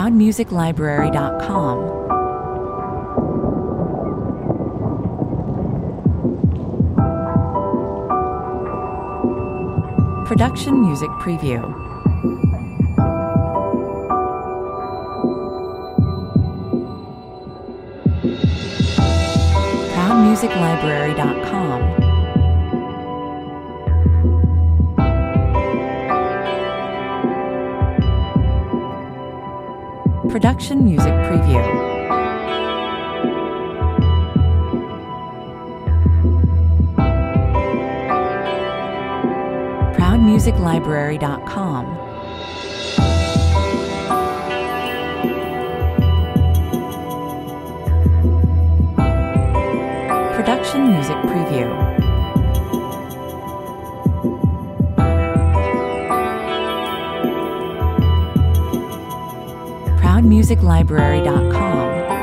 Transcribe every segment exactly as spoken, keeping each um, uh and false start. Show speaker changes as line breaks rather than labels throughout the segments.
proud music library dot com. Production Music Preview. proud music library dot com. Production Music Preview. proud music library dot com. Production Music Preview. proud music library dot com.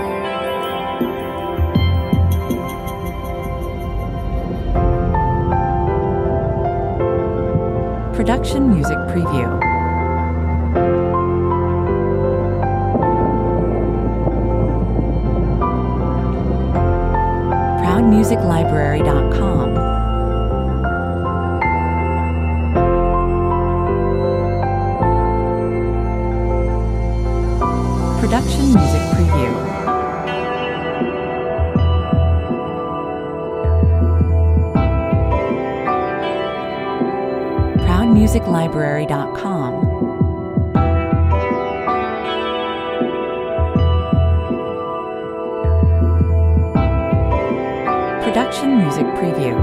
Production Music Preview. proud music library dot com. Production Music Preview. proud music library dot com. Production Music Preview.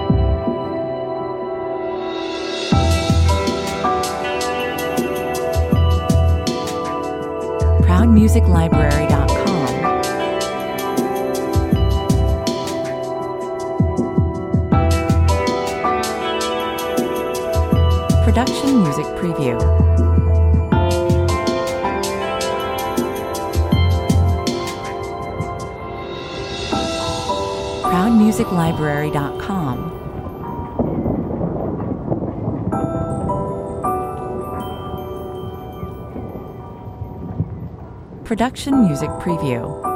proud music library dot com. Production Music Preview. proud music library dot com. Production Music Preview.